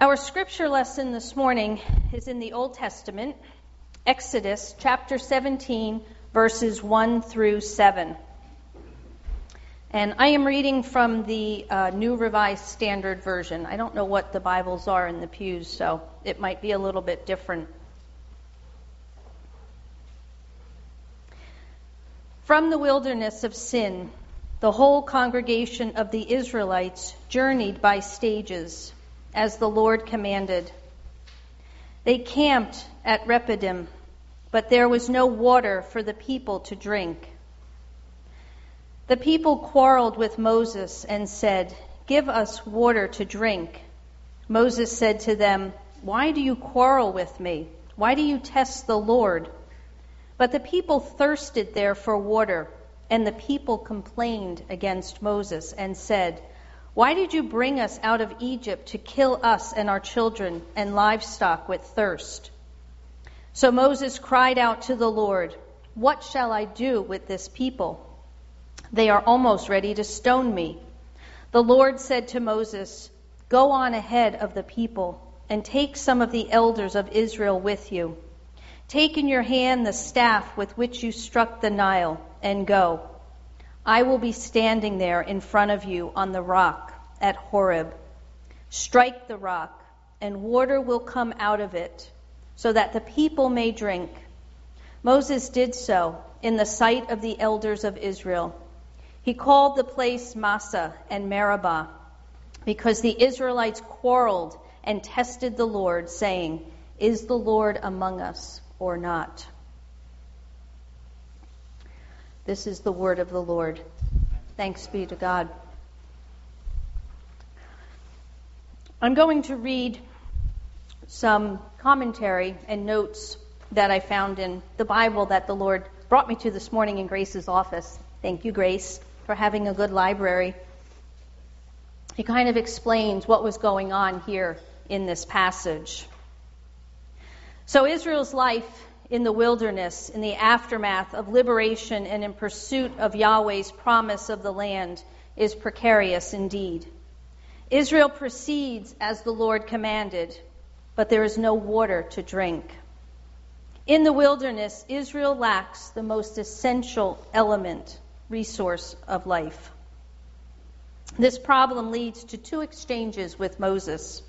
Our scripture lesson this morning is in the Old Testament, Exodus chapter 17, verses 1 through 7. And I am reading from the New Revised Standard Version. I don't know what the Bibles are in the pews, so it might be a little bit different. From the wilderness of Sin, the whole congregation of the Israelites journeyed by stages, as the Lord commanded. They camped at Rephidim, but there was no water for the people to drink. The people quarreled with Moses and said, "Give us water to drink." Moses said to them, "Why do you quarrel with me? Why do you test the Lord?" But the people thirsted there for water, and the people complained against Moses and said, "Why did you bring us out of Egypt to kill us and our children and livestock with thirst?" So Moses cried out to the Lord, "What shall I do with this people? They are almost ready to stone me." The Lord said to Moses, "Go on ahead of the people and take some of the elders of Israel with you. Take in your hand the staff with which you struck the Nile and go. I will be standing there in front of you on the rock at Horeb. Strike the rock, and water will come out of it, so that the people may drink." Moses did so in the sight of the elders of Israel. He called the place Massah and Meribah, because the Israelites quarreled and tested the Lord, saying, "Is the Lord among us or not?" This is the word of the Lord. Thanks be to God. I'm going to read some commentary and notes that I found in the Bible that the Lord brought me to this morning in Grace's office. Thank you, Grace, for having a good library. He kind of explains what was going on here in this passage. So Israel's life in the wilderness, in the aftermath of liberation and in pursuit of Yahweh's promise of the land, is precarious indeed. Israel proceeds as the Lord commanded, but there is no water to drink. In the wilderness, Israel lacks the most essential resource of life. This problem leads to two exchanges with Moses,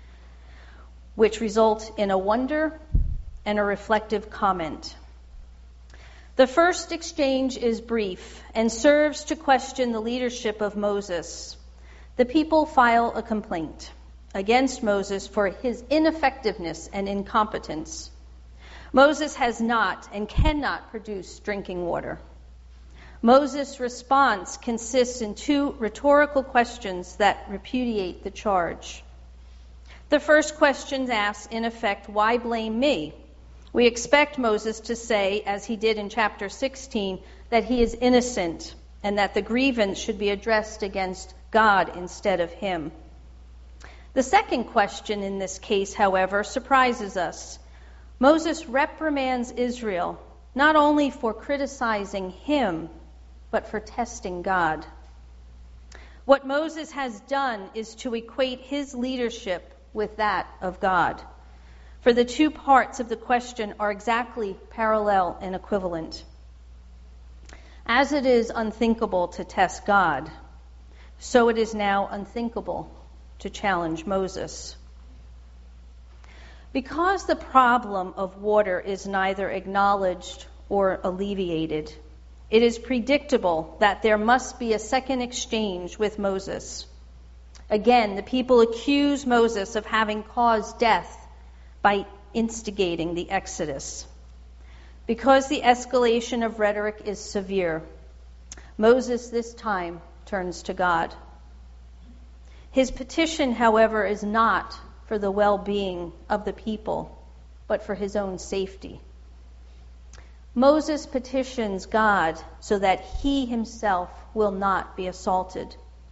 which result in a wonder and a reflective comment. The first exchange is brief and serves to question the leadership of Moses. The people file a complaint against Moses for his ineffectiveness and incompetence. Moses has not and cannot produce drinking water. Moses' response consists in two rhetorical questions that repudiate the charge. The first question asks, in effect, "Why blame me?" We expect Moses to say, as he did in chapter 16, that he is innocent and that the grievance should be addressed against God instead of him. The second question in this case, however, surprises us. Moses reprimands Israel not only for criticizing him, but for testing God. What Moses has done is to equate his leadership with that of God. For the two parts of the question are exactly parallel and equivalent. As it is unthinkable to test God, so it is now unthinkable to challenge Moses. Because the problem of water is neither acknowledged or alleviated, it is predictable that there must be a second exchange with Moses. Again, the people accuse Moses of having caused death by instigating the Exodus. Because the escalation of rhetoric is severe, Moses this time turns to God. His petition, however, is not for the well-being of the people, but for his own safety. Moses petitions God so that he himself will not be assaulted.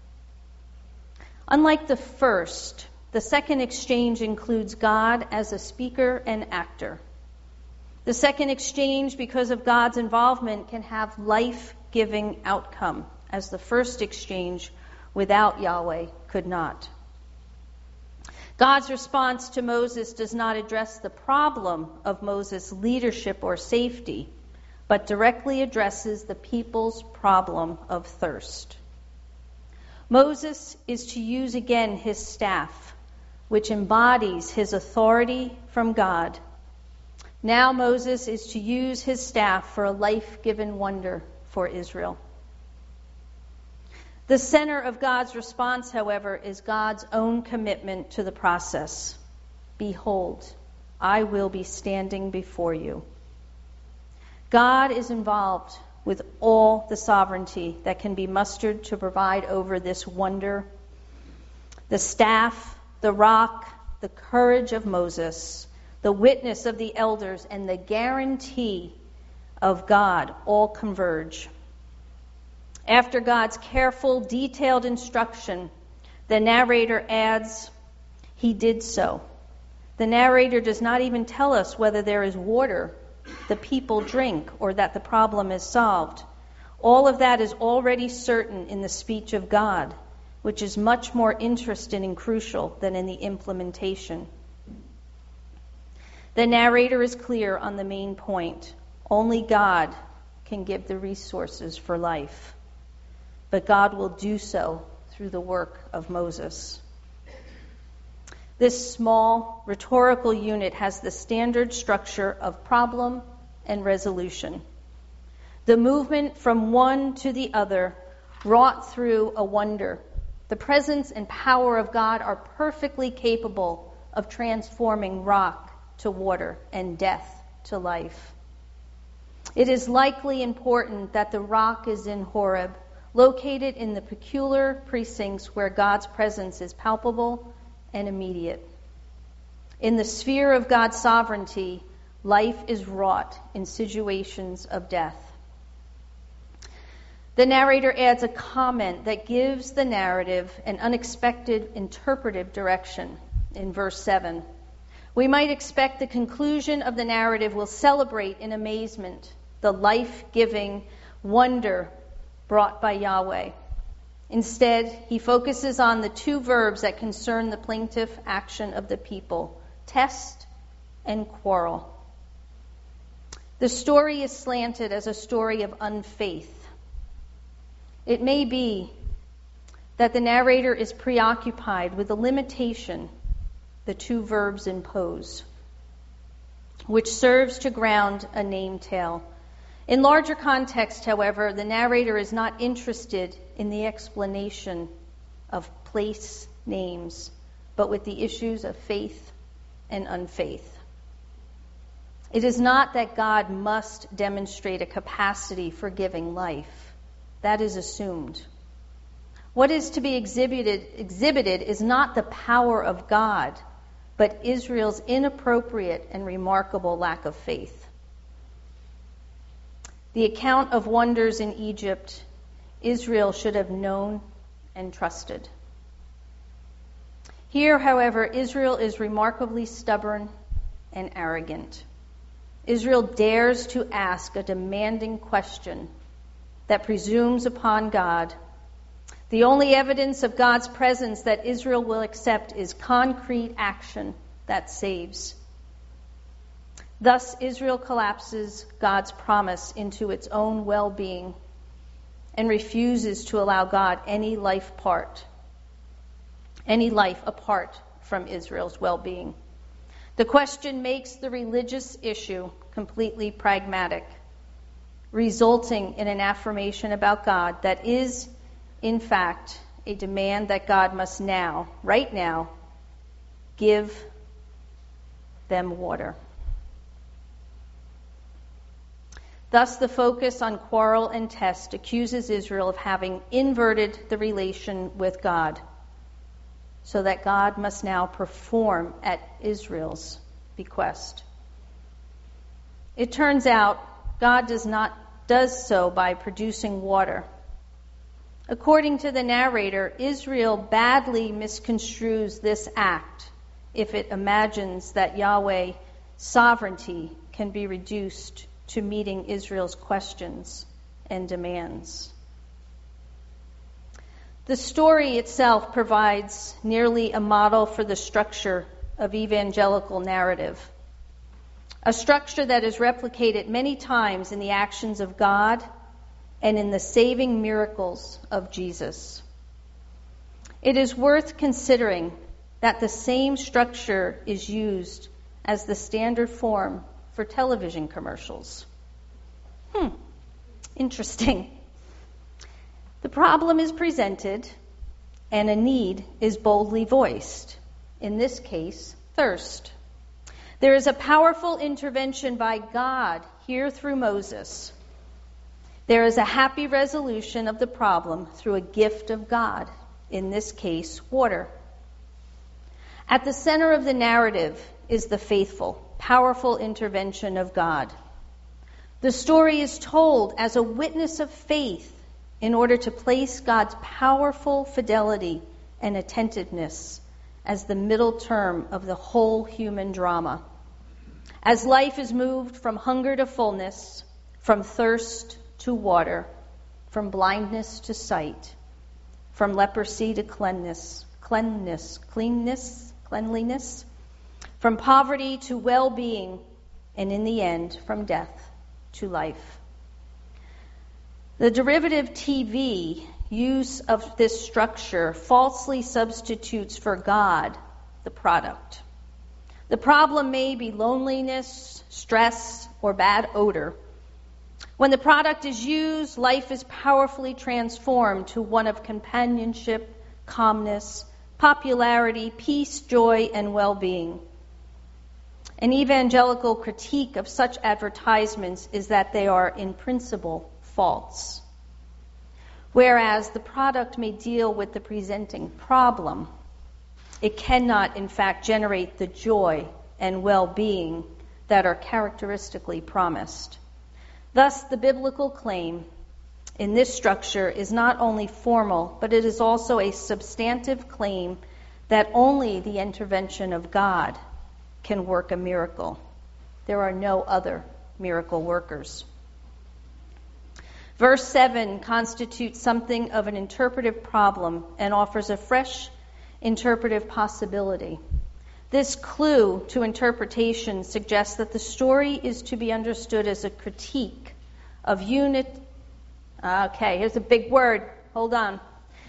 Unlike the first, the second exchange includes God as a speaker and actor. The second exchange, because of God's involvement, can have life-giving outcome, as the first exchange without Yahweh could not. God's response to Moses does not address the problem of Moses' leadership or safety, but directly addresses the people's problem of thirst. Moses is to use again his staff, which embodies his authority from God. Now Moses is to use his staff for a life-given wonder for Israel. The center of God's response, however, is God's own commitment to the process. Behold, I will be standing before you. God is involved with all the sovereignty that can be mustered to provide over this wonder. The staff, the rock, the courage of Moses, the witness of the elders, and the guarantee of God all converge. After God's careful, detailed instruction, the narrator adds, he did so. The narrator does not even tell us whether there is water the people drink or that the problem is solved. All of that is already certain in the speech of God, which is much more interesting and crucial than in the implementation. The narrator is clear on the main point. Only God can give the resources for life. But God will do so through the work of Moses. This small rhetorical unit has the standard structure of problem and resolution. The movement from one to the other wrought through a wonder. The presence and power of God are perfectly capable of transforming rock to water and death to life. It is likely important that the rock is in Horeb, located in the peculiar precincts where God's presence is palpable and immediate. In the sphere of God's sovereignty, life is wrought in situations of death. The narrator adds a comment that gives the narrative an unexpected interpretive direction in verse 7. We might expect the conclusion of the narrative will celebrate in amazement the life-giving wonder brought by Yahweh. Instead, he focuses on the two verbs that concern the plaintiff action of the people, test and quarrel. The story is slanted as a story of unfaith. It may be that the narrator is preoccupied with the limitation the two verbs impose, which serves to ground a name tale. In larger context, however, the narrator is not interested in the explanation of place names, but with the issues of faith and unfaith. It is not that God must demonstrate a capacity for giving life. That is assumed. What is to be exhibited is not the power of God, but Israel's inappropriate and remarkable lack of faith. The account of wonders in Egypt, Israel should have known and trusted. Here, however, Israel is remarkably stubborn and arrogant. Israel dares to ask a demanding question that presumes upon God. The only evidence of God's presence that Israel will accept is concrete action that saves. Thus, Israel collapses God's promise into its own well-being and refuses to allow God any life apart from Israel's well-being. The question makes the religious issue completely pragmatic, resulting in an affirmation about God that is, in fact, a demand that God must now, right now, give them water. Thus, the focus on quarrel and test accuses Israel of having inverted the relation with God, so that God must now perform at Israel's bequest. It turns out God does so by producing water. According to the narrator, Israel badly misconstrues this act if it imagines that Yahweh's sovereignty can be reduced to meeting Israel's questions and demands. The story itself provides nearly a model for the structure of evangelical narrative, a structure that is replicated many times in the actions of God and in the saving miracles of Jesus. It is worth considering that the same structure is used as the standard form for television commercials. Interesting. The problem is presented, and a need is boldly voiced. In this case, thirst. There is a powerful intervention by God here through Moses. There is a happy resolution of the problem through a gift of God, in this case, water. At the center of the narrative is the faithful, powerful intervention of God. The story is told as a witness of faith in order to place God's powerful fidelity and attentiveness as the middle term of the whole human drama. As life is moved from hunger to fullness, from thirst to water, from blindness to sight, from leprosy to cleanliness, from poverty to well-being, and in the end, from death to life. The derivative TV use of this structure falsely substitutes for God the product. The problem may be loneliness, stress, or bad odor. When the product is used, life is powerfully transformed to one of companionship, calmness, popularity, peace, joy, and well-being. An evangelical critique of such advertisements is that they are, in principle, false. Whereas the product may deal with the presenting problem, it cannot, in fact, generate the joy and well-being that are characteristically promised. Thus, the biblical claim in this structure is not only formal, but it is also a substantive claim that only the intervention of God can work a miracle. There are no other miracle workers. Verse 7 constitutes something of an interpretive problem and offers a fresh interpretive possibility. This clue to interpretation suggests that the story is to be understood as a critique of here's a big word. Hold on.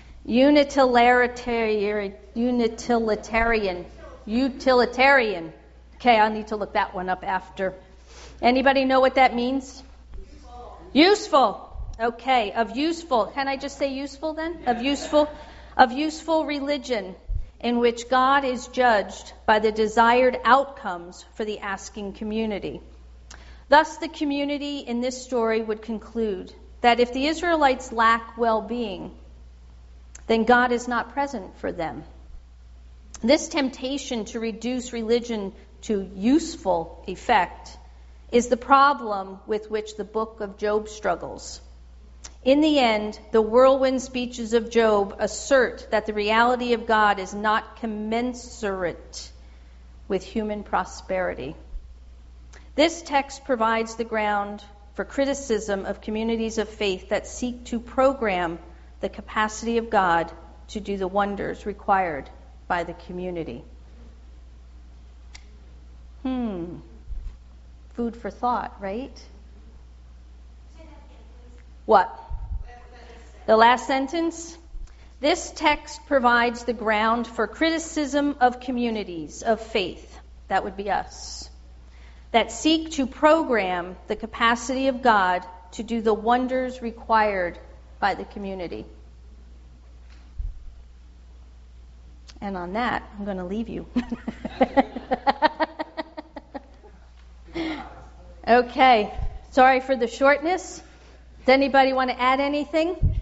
Utilitarian. Okay, I'll need to look that one up after. Anybody know what that means? Useful. Okay, of useful. Can I just say useful then? Of useful religion in which God is judged by the desired outcomes for the asking community. Thus, the community in this story would conclude that if the Israelites lack well-being, then God is not present for them. This temptation to reduce religion to useful effect is the problem with which the book of Job struggles. In the end, the whirlwind speeches of Job assert that the reality of God is not commensurate with human prosperity. This text provides the ground for criticism of communities of faith that seek to program the capacity of God to do the wonders required by the community. Food for thought, right? What? The last sentence? This text provides the ground for criticism of communities of faith, that would be us, that seek to program the capacity of God to do the wonders required by the community. And on that, I'm going to leave you. Okay. Sorry for the shortness. Does anybody want to add anything?